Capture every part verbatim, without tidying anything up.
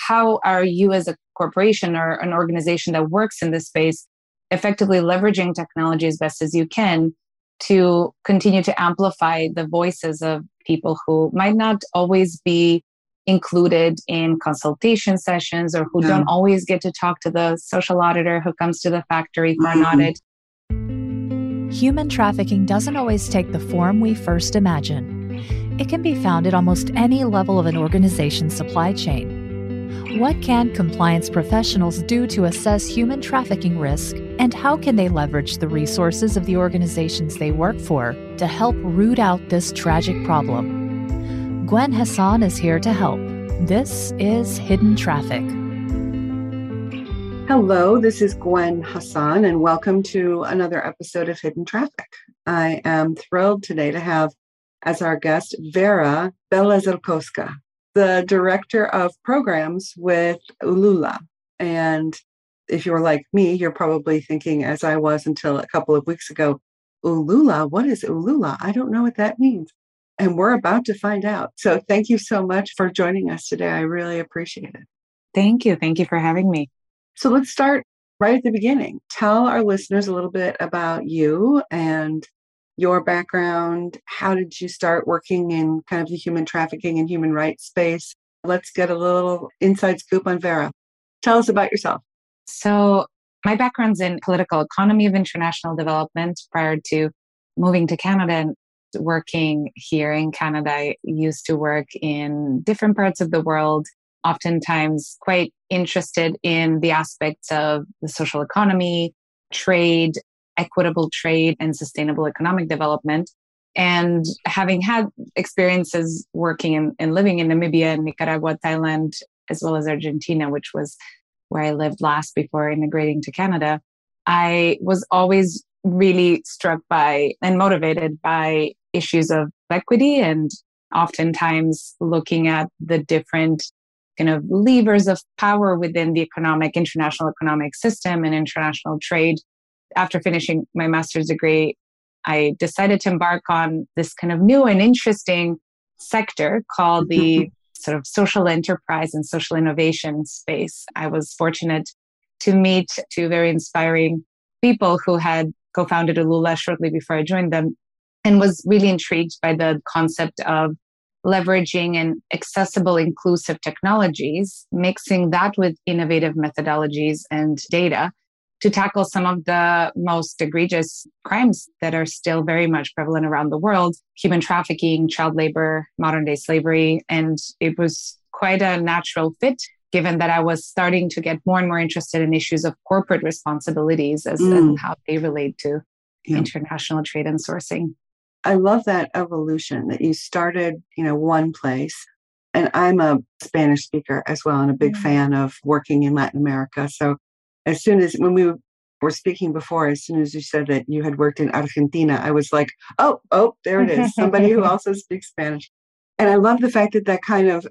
how are you as a corporation or an organization that works in this space effectively leveraging technology as best as you can to continue to amplify the voices of people who might not always be included in consultation sessions or who Yeah. don't always get to talk to the social auditor who comes to the factory for an Mhm. audit. Human trafficking doesn't always take the form we first imagine. It can be found at almost any level of an organization's supply chain. What can compliance professionals do to assess human trafficking risk, and how can they leverage the resources of the organizations they work for to help root out this tragic problem? Gwen Hassan is here to help. This is Hidden Traffic. Hello, this is Gwen Hassan, and welcome to another episode of Hidden Traffic. I am thrilled today to have as our guest Vera Belezerkowska, the Director of Programs with Ulula. And if you're like me, you're probably thinking, as I was until a couple of weeks ago, Ulula, what is Ulula? I don't know what that means. And we're about to find out. So thank you so much for joining us today. I really appreciate it. Thank you. Thank you for having me. So let's start right at the beginning. Tell our listeners a little bit about you and your background. How did you start working in kind of the human trafficking and human rights space? Let's get a little inside scoop on Vera. Tell us about yourself. So my background's in political economy of international development. Prior to moving to Canada and working here in Canada, I used to work in different parts of the world, oftentimes quite interested in the aspects of the social economy, trade, equitable trade, and sustainable economic development. And having had experiences working in, and living in Namibia, Nicaragua, Thailand, as well as Argentina, which was where I lived last before immigrating to Canada, I was always really struck by and motivated by issues of equity and oftentimes looking at the different kind of levers of power within the economic, international economic system and international trade. After finishing my master's degree, I decided to embark on this kind of new and interesting sector called the sort of social enterprise and social innovation space. I was fortunate to meet two very inspiring people who had co-founded Ulula shortly before I joined them, and was really intrigued by the concept of leveraging and accessible, inclusive technologies, mixing that with innovative methodologies and data to tackle some of the most egregious crimes that are still very much prevalent around the world: human trafficking, child labor, modern day slavery. And it was quite a natural fit, given that I was starting to get more and more interested in issues of corporate responsibilities as Mm. and how they relate to Yeah. international trade and sourcing. I love that evolution that you started, you know, one place. And I'm a Spanish speaker as well, and a big Mm. fan of working in Latin America. So as soon as, when we were speaking before, as soon as you said that you had worked in Argentina, I was like, oh, oh, there it is. Somebody who also speaks Spanish. And I love the fact that that kind of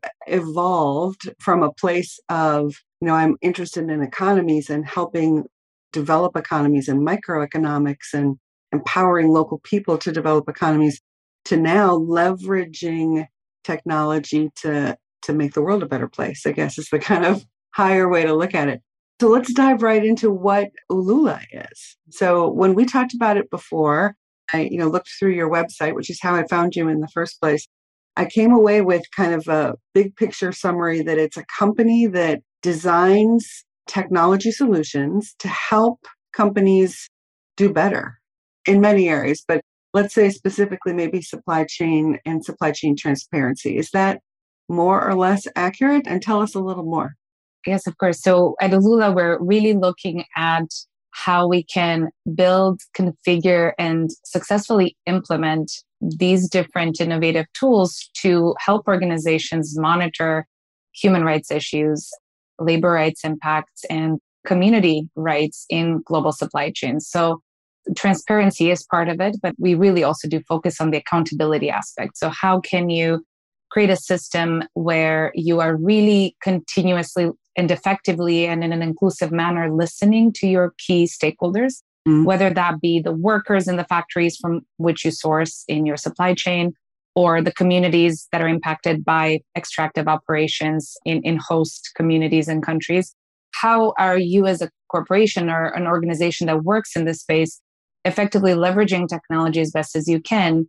evolved from a place of, you know, I'm interested in economies and helping develop economies and microeconomics and empowering local people to develop economies, to now leveraging technology to, to make the world a better place, I guess is the kind of higher way to look at it. So let's dive right into what Ulula is. So when we talked about it before, I, you know, looked through your website, which is how I found you in the first place. I came away with kind of a big picture summary that it's a company that designs technology solutions to help companies do better in many areas, but let's say specifically maybe supply chain and supply chain transparency. Is that more or less accurate? And tell us a little more. Yes, of course. So at Ulula, we're really looking at how we can build, configure, and successfully implement these different innovative tools to help organizations monitor human rights issues, labor rights impacts, and community rights in global supply chains. So transparency is part of it, but we really also do focus on the accountability aspect. So how can you create a system where you are really continuously and effectively and in an inclusive manner listening to your key stakeholders, mm-hmm. whether that be the workers in the factories from which you source in your supply chain, or the communities that are impacted by extractive operations in, in host communities and countries. How are you as a corporation or an organization that works in this space effectively leveraging technology as best as you can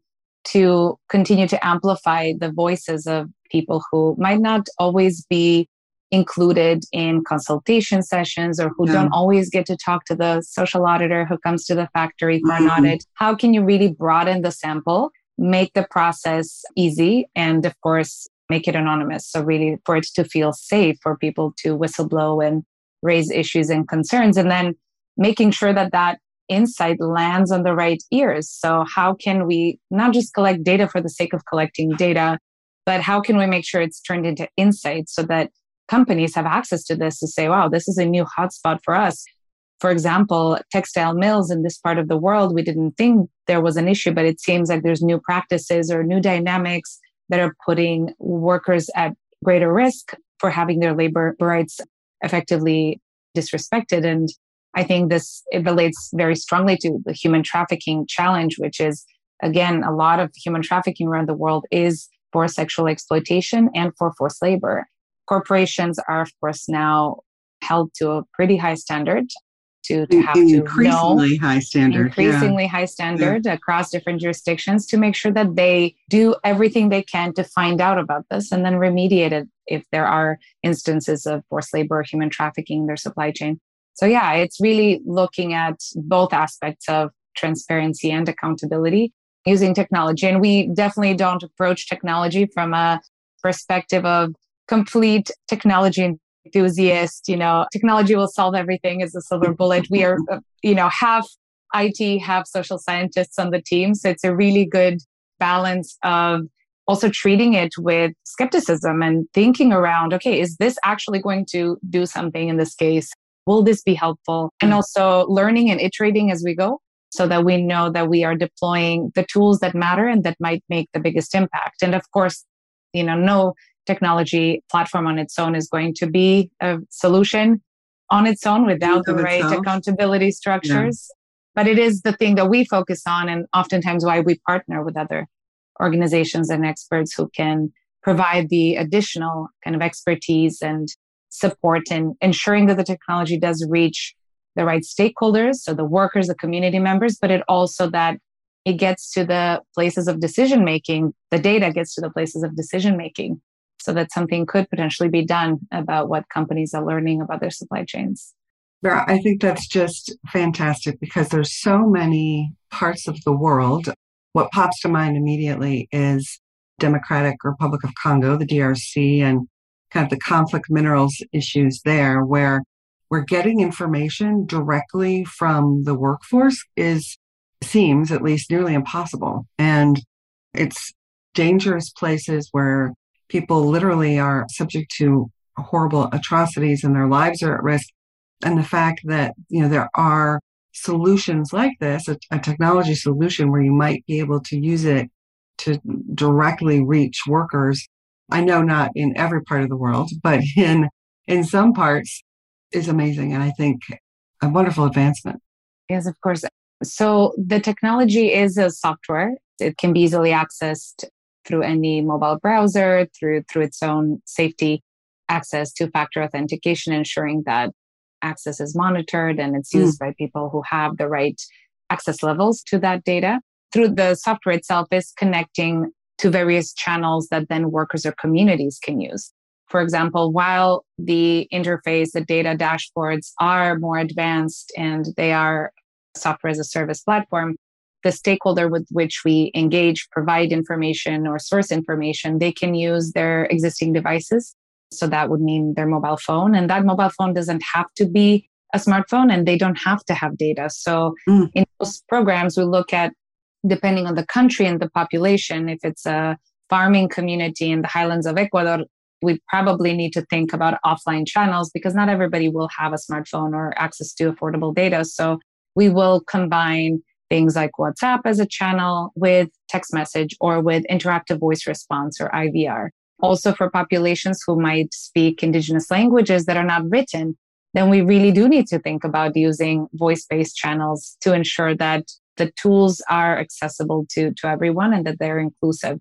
to continue to amplify the voices of people who might not always be included in consultation sessions or who yeah. don't always get to talk to the social auditor who comes to the factory for mm-hmm. an audit? How can you really broaden the sample, make the process easy, and of course, make it anonymous? So really for it to feel safe for people to whistleblow and raise issues and concerns, and then making sure that that insight lands on the right ears. So how can we not just collect data for the sake of collecting data, but how can we make sure it's turned into insight so that companies have access to this to say, wow, this is a new hotspot for us. For example, textile mills in this part of the world, we didn't think there was an issue, but it seems like there's new practices or new dynamics that are putting workers at greater risk for having their labor rights effectively disrespected. And I think this it relates very strongly to the human trafficking challenge, which is, again, a lot of human trafficking around the world is for sexual exploitation and for forced labor. Corporations are, of course, now held to a pretty high standard to, to have to increasingly know, high standard, increasingly yeah. high standard yeah. across different jurisdictions to make sure that they do everything they can to find out about this and then remediate it if there are instances of forced labor or human trafficking in their supply chain. So yeah, it's really looking at both aspects of transparency and accountability using technology. And we definitely don't approach technology from a perspective of complete technology enthusiast. You know, technology will solve everything as a silver bullet. We are, you know, half I T, half social scientists on the team. So it's a really good balance of also treating it with skepticism and thinking around, okay, is this actually going to do something in this case? Will this be helpful? And also learning and iterating as we go so that we know that we are deploying the tools that matter and that might make the biggest impact. And of course, you know, no technology platform on its own is going to be a solution on its own without the right itself. accountability structures. Yeah. But it is the thing that we focus on, and oftentimes why we partner with other organizations and experts who can provide the additional kind of expertise and support in ensuring that the technology does reach the right stakeholders, so the workers, the community members, but it also that it gets to the places of decision making, the data gets to the places of decision making, so that something could potentially be done about what companies are learning about their supply chains. Yeah, I think that's just fantastic because there's so many parts of the world. What pops to mind immediately is Democratic Republic of Congo, the D R C, and kind of the conflict minerals issues there, where we're getting information directly from the workforce is, seems at least nearly impossible. And it's dangerous places where people literally are subject to horrible atrocities and their lives are at risk. And the fact that, you know, there are solutions like this, a, a technology solution where you might be able to use it to directly reach workers. I know not in every part of the world, but in in some parts is amazing. And I think a wonderful advancement. Yes, of course. So the technology is a software. It can be easily accessed through any mobile browser, through through its own safety access to factor authentication, ensuring that access is monitored and it's used mm. by people who have the right access levels to that data. Through the software itself is connecting to various channels that then workers or communities can use. For example, while the interface, the data dashboards are more advanced and they are software as a service platform, the stakeholder with which we engage, provide information or source information, they can use their existing devices. So that would mean their mobile phone. And that mobile phone doesn't have to be a smartphone and they don't have to have data. So mm. in those programs, we look at, depending on the country and the population, if it's a farming community in the highlands of Ecuador, we probably need to think about offline channels because not everybody will have a smartphone or access to affordable data. So we will combine things like WhatsApp as a channel with text message or with interactive voice response or I V R. Also for populations who might speak indigenous languages that are not written, then we really do need to think about using voice-based channels to ensure that the tools are accessible to, to everyone and that they're inclusive.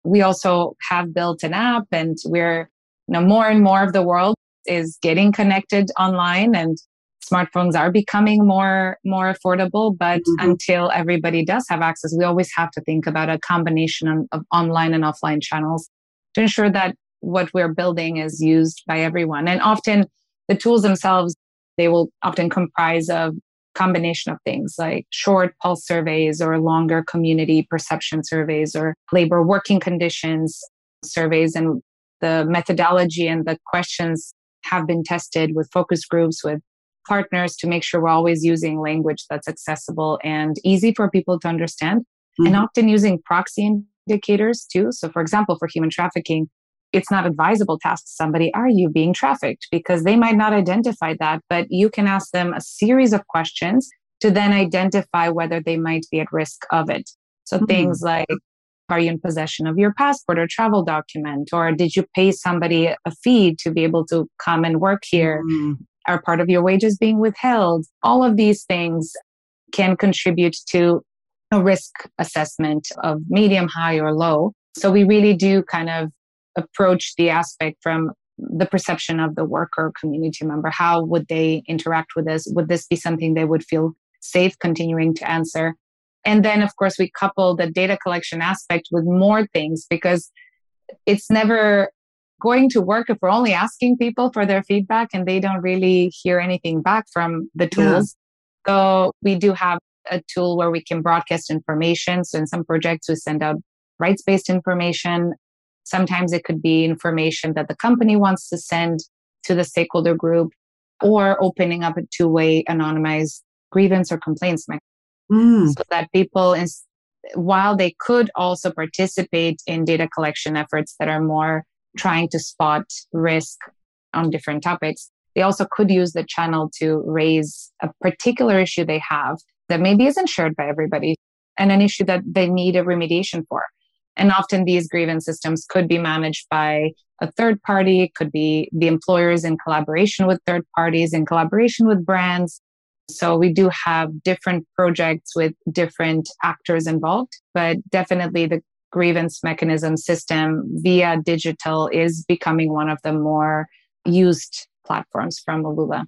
We also have built an app, and we're, you know, more and more of the world is getting connected online, and smartphones are becoming more, more affordable. But mm-hmm. until everybody does have access, we always have to think about a combination of, of online and offline channels to ensure that what we're building is used by everyone. And often the tools themselves, they will often comprise of combination of things like short pulse surveys or longer community perception surveys or labor working conditions surveys. And the methodology and the questions have been tested with focus groups, with partners, to make sure we're always using language that's accessible and easy for people to understand, mm-hmm. and often using proxy indicators too. So for example, for human trafficking, it's not advisable to ask somebody, are you being trafficked? Because they might not identify that, but you can ask them a series of questions to then identify whether they might be at risk of it. So mm-hmm. things like, are you in possession of your passport or travel document? Or did you pay somebody a fee to be able to come and work here? Mm-hmm. Are part of your wages being withheld? All of these things can contribute to a risk assessment of medium, high, or low. So we really do kind of approach the aspect from the perception of the worker community member. How would they interact with this? Would this be something they would feel safe continuing to answer? And then, of course, we couple the data collection aspect with more things, because it's never going to work if we're only asking people for their feedback and they don't really hear anything back from the tools. Yeah. So we do have a tool where we can broadcast information. So in some projects, we send out rights-based information. Sometimes it could be information that the company wants to send to the stakeholder group, or opening up a two-way anonymized grievance or complaints mechanism, mm. so that people, while they could also participate in data collection efforts that are more trying to spot risk on different topics, they also could use the channel to raise a particular issue they have that maybe isn't shared by everybody, and an issue that they need a remediation for. And often these grievance systems could be managed by a third party. It could be the employers in collaboration with third parties, in collaboration with brands. So we do have different projects with different actors involved, but definitely the grievance mechanism system via digital is becoming one of the more used platforms from Ulula.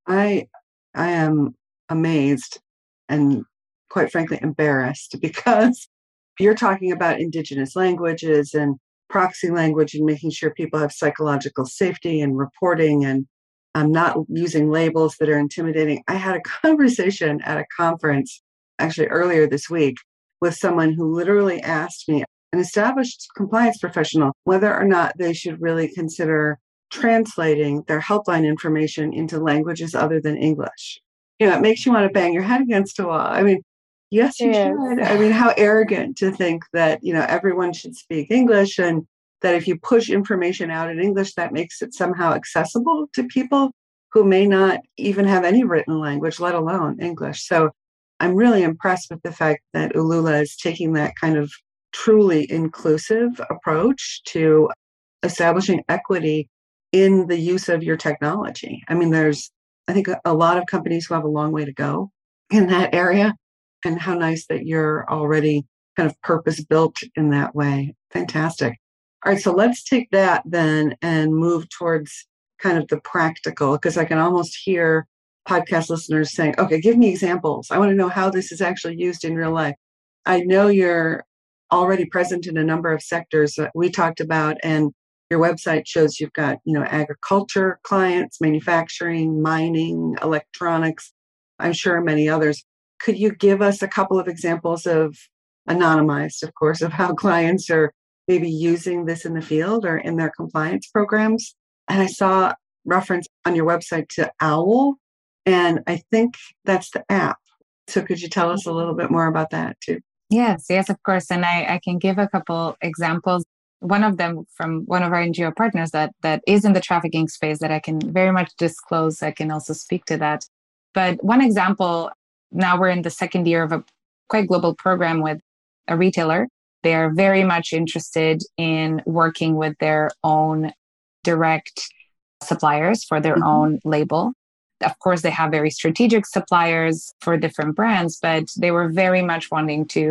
I I am amazed and quite frankly embarrassed, because you're talking about indigenous languages and proxy language and making sure people have psychological safety and reporting, and I'm not using labels that are intimidating. I had a conversation at a conference actually earlier this week with someone who literally asked me, an established compliance professional, whether or not they should really consider translating their helpline information into languages other than English. You know, it makes you want to bang your head against a wall. I mean, yes, you yes. should. I mean, how arrogant to think that, you know, everyone should speak English, and that if you push information out in English, that makes it somehow accessible to people who may not even have any written language, let alone English. So I'm really impressed with the fact that Ulula is taking that kind of truly inclusive approach to establishing equity in the use of your technology. I mean, there's, I think, a lot of companies who have a long way to go in that area, and how nice that you're already kind of purpose-built in that way. Fantastic. All right, so let's take that then and move towards kind of the practical, because I can almost hear podcast listeners saying, okay, give me examples. I want to know how this is actually used in real life. I know you're already present in a number of sectors that we talked about, and your website shows you've got, you know, agriculture clients, manufacturing, mining, electronics, I'm sure many others. Could you give us a couple of examples of, anonymized, of course, of how clients are maybe using this in the field or in their compliance programs? And I saw reference on your website to OWL, and I think that's the app. So could you tell us a little bit more about that too? Yes, yes, of course. And I, I can give a couple examples. One of them from one of our N G O partners that that is in the trafficking space that I can very much disclose. I can also speak to that. But one example, now we're in the second year of a quite global program with a retailer. They are very much interested in working with their own direct suppliers for their mm-hmm. own label. Of course, they have very strategic suppliers for different brands, but they were very much wanting to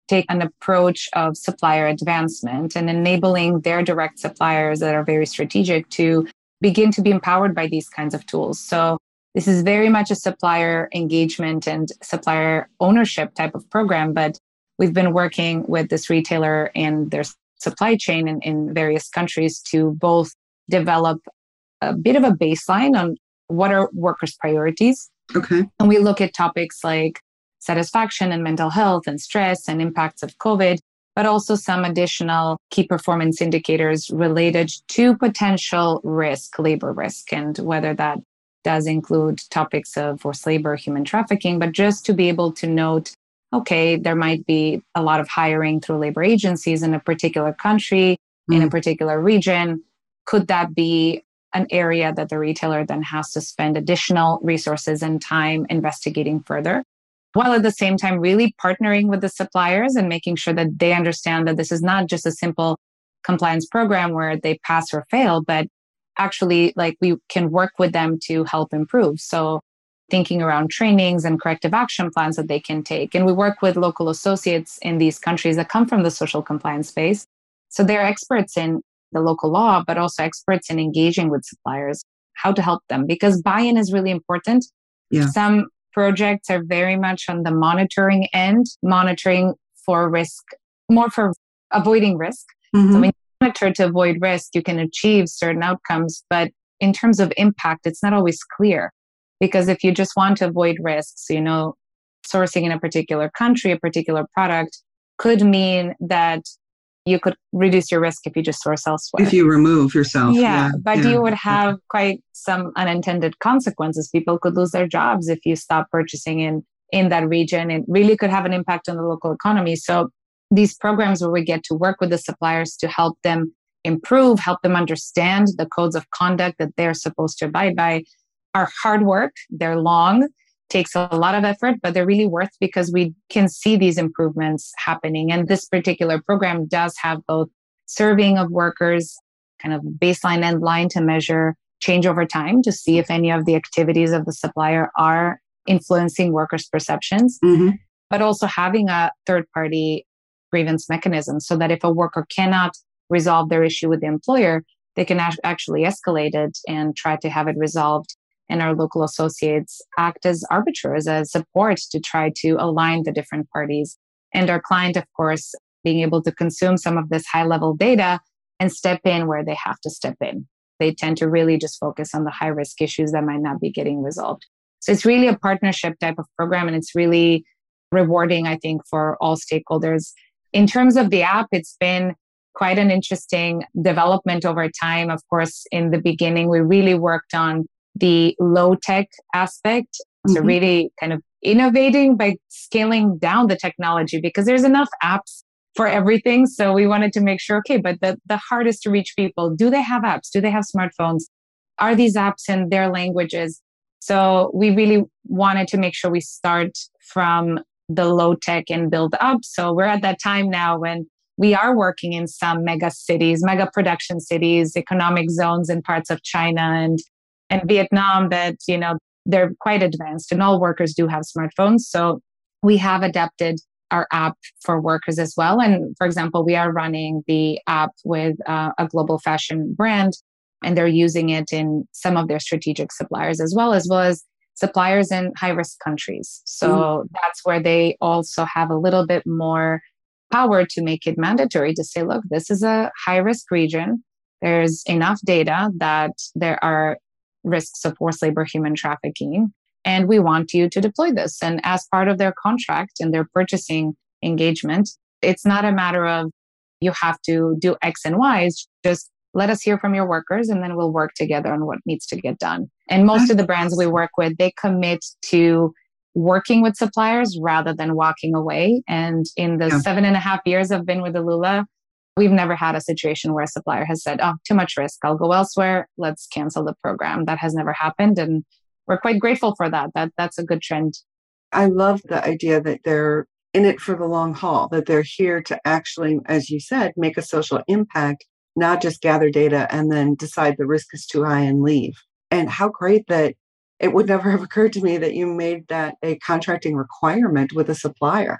take an approach of supplier advancement and enabling their direct suppliers that are very strategic to begin to be empowered by these kinds of tools. So this is very much a supplier engagement and supplier ownership type of program, but we've been working with this retailer and their supply chain in, in various countries to both develop a bit of a baseline on what are workers' priorities. Okay. And we look at topics like satisfaction and mental health and stress and impacts of COVID, but also some additional key performance indicators related to potential risk, labor risk, and whether that does include topics of forced labor, human trafficking, but just to be able to note, okay, there might be a lot of hiring through labor agencies in a particular country, mm. in a particular region. Could that be an area that the retailer then has to spend additional resources and time investigating further? While at the same time really partnering with the suppliers and making sure that they understand that this is not just a simple compliance program where they pass or fail, but actually like we can work with them to help improve. So thinking around trainings and corrective action plans that they can take. And we work with local associates in these countries that come from the social compliance space. So they're experts in the local law, but also experts in engaging with suppliers, how to help them, because buy-in is really important. Yeah. Some projects are very much on the monitoring end, monitoring for risk, more for avoiding risk. Mm-hmm. So when you monitor to avoid risk, you can achieve certain outcomes. But in terms of impact, it's not always clear. Because if you just want to avoid risks, you know, sourcing in a particular country, a particular product could mean that you could reduce your risk if you just source elsewhere. If you remove yourself. Yeah, yeah but yeah. you would have quite some unintended consequences. People could lose their jobs if you stop purchasing in, in that region. It really could have an impact on the local economy. So these programs where we get to work with the suppliers to help them improve, help them understand the codes of conduct that they're supposed to abide by are hard work. They're long, takes a lot of effort, but they're really worth because we can see these improvements happening. And this particular program does have both surveying of workers, kind of baseline end line to measure change over time to see if any of the activities of the supplier are influencing workers' perceptions, mm-hmm. but also having a third-party grievance mechanism so that if a worker cannot resolve their issue with the employer, they can actually escalate it and try to have it resolved. And our local associates act as arbiters, as support to try to align the different parties. And our client, of course, being able to consume some of this high-level data and step in where they have to step in. They tend to really just focus on the high-risk issues that might not be getting resolved. So it's really a partnership type of program, and it's really rewarding, I think, for all stakeholders. In terms of the app, it's been quite an interesting development over time. Of course, in the beginning, we really worked on the low-tech aspect. Mm-hmm. So really kind of innovating by scaling down the technology because there's enough apps for everything. So we wanted to make sure, okay, but the, the hardest to reach people, do they have apps? Do they have smartphones? Are these apps in their languages? So we really wanted to make sure we start from the low-tech and build up. So we're at that time now when we are working in some mega cities, mega production cities, economic zones in parts of China and and Vietnam that, you know, they're quite advanced and all workers do have smartphones. So we have adapted our app for workers as well. And for example, we are running the app with uh, a global fashion brand and they're using it in some of their strategic suppliers as well, as well as suppliers in high-risk countries. So mm. that's where they also have a little bit more power to make it mandatory to say, look, this is a high-risk region. There's enough data that there are risks of forced labor, human trafficking, and we want you to deploy this. And as part of their contract and their purchasing engagement, it's not a matter of you have to do X and Y. It's just let us hear from your workers and then we'll work together on what needs to get done. And most of the brands we work with, they commit to working with suppliers rather than walking away. And in the yeah. seven and a half years I've been with Alula, we've never had a situation where a supplier has said, oh, too much risk, I'll go elsewhere, let's cancel the program. That has never happened. And we're quite grateful for that. That That's a good trend. I love the idea that they're in it for the long haul, that they're here to actually, as you said, make a social impact, not just gather data and then decide the risk is too high and leave. And how great that it would never have occurred to me that you made that a contracting requirement with a supplier.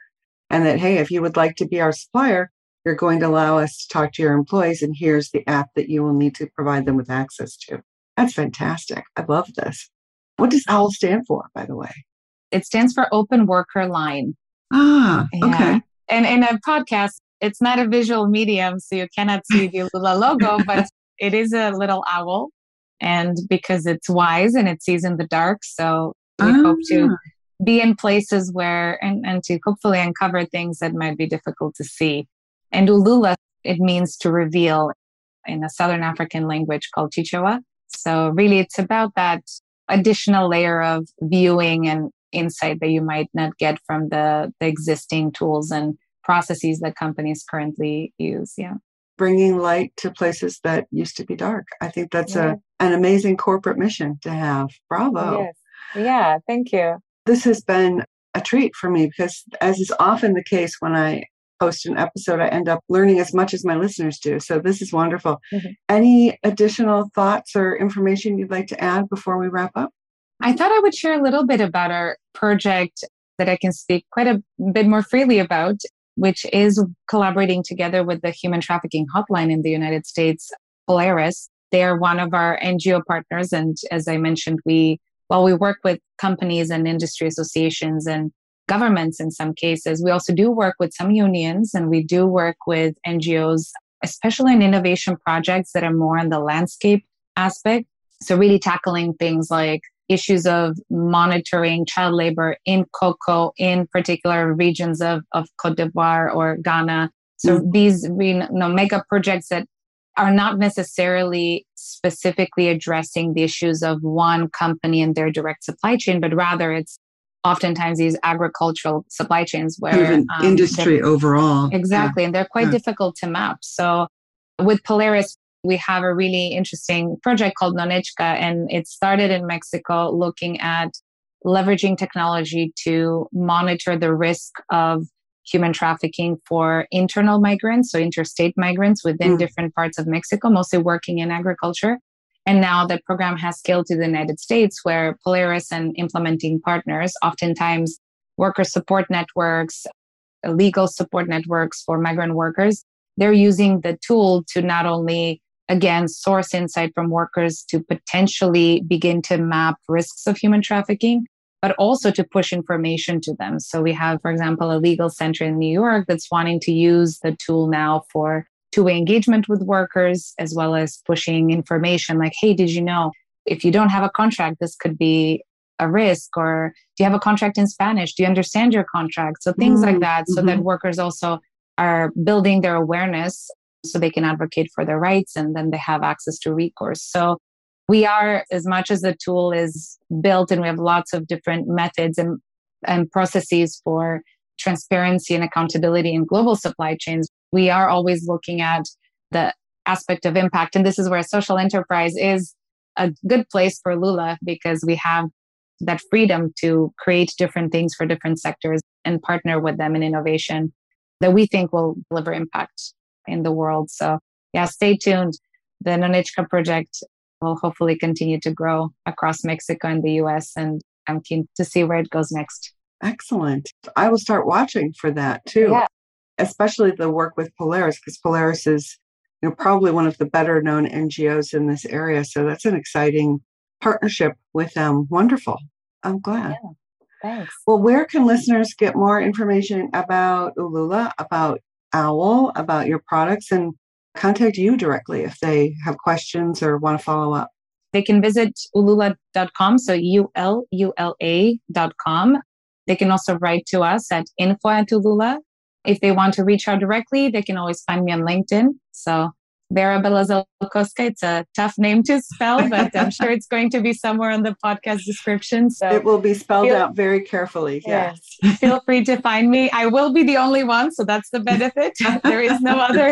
And that, hey, if you would like to be our supplier, you're going to allow us to talk to your employees, and here's the app that you will need to provide them with access to. That's fantastic. I love this. What does OWL stand for, by the way? It stands for Open Worker Line. Ah, okay. Yeah. And in a podcast, it's not a visual medium, so you cannot see the Ulula logo, but it is a little owl. And because it's wise and it sees in the dark, so we ah. hope to be in places where, and, and to hopefully uncover things that might be difficult to see. And Ulula, it means to reveal in a Southern African language called Chichewa. So really it's about that additional layer of viewing and insight that you might not get from the, the existing tools and processes that companies currently use. Yeah. Bringing light to places that used to be dark. I think that's yeah. a an amazing corporate mission to have. Bravo. Yes. Yeah, thank you. This has been a treat for me because, as is often the case when I host an episode, I end up learning as much as my listeners do. So this is wonderful. Mm-hmm. Any additional thoughts or information you'd like to add before we wrap up? I thought I would share a little bit about our project that I can speak quite a bit more freely about, which is collaborating together with the Human Trafficking Hotline in the United States, Polaris. They are one of our N G O partners. And as I mentioned, we, while we work with companies and industry associations and governments in some cases, we also do work with some unions, and we do work with N G Os, especially in innovation projects that are more on the landscape aspect. So really tackling things like issues of monitoring child labor in cocoa, in particular regions of, of Cote d'Ivoire or Ghana. So mm-hmm. these you know, mega projects that are not necessarily specifically addressing the issues of one company and their direct supply chain, but rather it's oftentimes these agricultural supply chains where um, industry overall. Exactly. Yeah. And they're quite yeah. difficult to map. So with Polaris, we have a really interesting project called Nonechka, and it started in Mexico looking at leveraging technology to monitor the risk of human trafficking for internal migrants, so interstate migrants within mm. different parts of Mexico, mostly working in agriculture. And now the program has scaled to the United States, where Polaris and implementing partners, oftentimes worker support networks, legal support networks for migrant workers, they're using the tool to not only, again, source insight from workers to potentially begin to map risks of human trafficking, but also to push information to them. So we have, for example, a legal center in New York that's wanting to use the tool now for two-way engagement with workers, as well as pushing information like, hey, did you know if you don't have a contract, this could be a risk? Or do you have a contract in Spanish? Do you understand your contract? So things mm-hmm. like that, so mm-hmm. that workers also are building their awareness so they can advocate for their rights, and then they have access to recourse. So we are, as much as the tool is built and we have lots of different methods and, and processes for transparency and accountability in global supply chains, we are always looking at the aspect of impact. And this is where social enterprise is a good place for Lula, because we have that freedom to create different things for different sectors and partner with them in innovation that we think will deliver impact in the world. So yeah, stay tuned. The Nonechka project will hopefully continue to grow across Mexico and the U S, and I'm keen to see where it goes next. Excellent. I will start watching for that too, yeah. especially the work with Polaris, because Polaris is you know, probably one of the better known N G Os in this area. So that's an exciting partnership with them. Wonderful. I'm glad. Yeah. Thanks. Well, where can listeners get more information about Ulula, about OWL, about your products, and contact you directly if they have questions or want to follow up? They can visit ulula dot com, so U L U L A dot com. They can also write to us at info at Ulula. If they want to reach out directly, they can always find me on LinkedIn. So Vera Belozolkowska, it's a tough name to spell, but I'm sure it's going to be somewhere on the podcast description. So it will be spelled feel, out very carefully. Yes. yes. Feel free to find me. I will be the only one, so that's the benefit. There is no other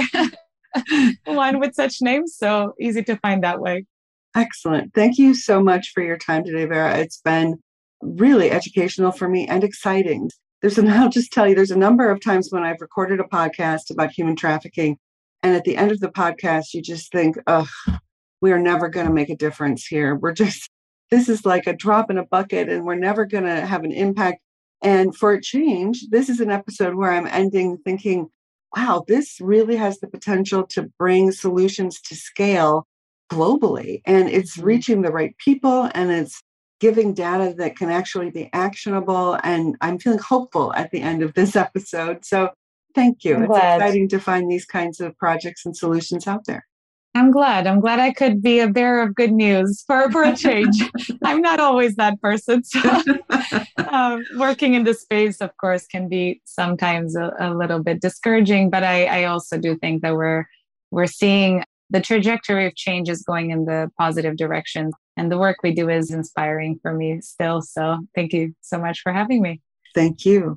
one with such names, so easy to find that way. Excellent. Thank you so much for your time today, Vera. It's been really educational for me and exciting. There's an, I'll just tell you, there's a number of times when I've recorded a podcast about human trafficking, and at the end of the podcast, you just think, ugh, we are never going to make a difference here. We're just, this is like a drop in a bucket, and we're never going to have an impact. And for a change, this is an episode where I'm ending thinking, wow, this really has the potential to bring solutions to scale globally. And it's reaching the right people and it's giving data that can actually be actionable. And I'm feeling hopeful at the end of this episode. So thank you. I'm it's glad. exciting to find these kinds of projects and solutions out there. I'm glad. I'm glad I could be a bearer of good news for, for a change. I'm not always that person. So um, working in the space, of course, can be sometimes a, a little bit discouraging. But I, I also do think that we're we're seeing the trajectory of change is going in the positive direction. And the work we do is inspiring for me still. So thank you so much for having me. Thank you.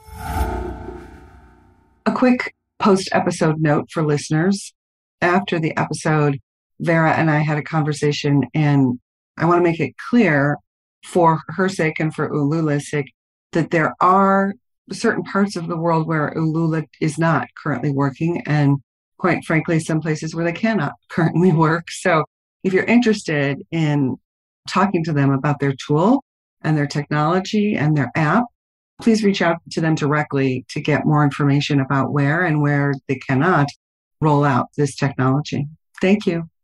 A quick post-episode note for listeners. After the episode, Vera and I had a conversation, and I want to make it clear for her sake and for Ulula's sake that there are certain parts of the world where Ulula is not currently working, and quite frankly, some places where they cannot currently work. So if you're interested in talking to them about their tool and their technology and their app, please reach out to them directly to get more information about where and where they cannot roll out this technology. Thank you.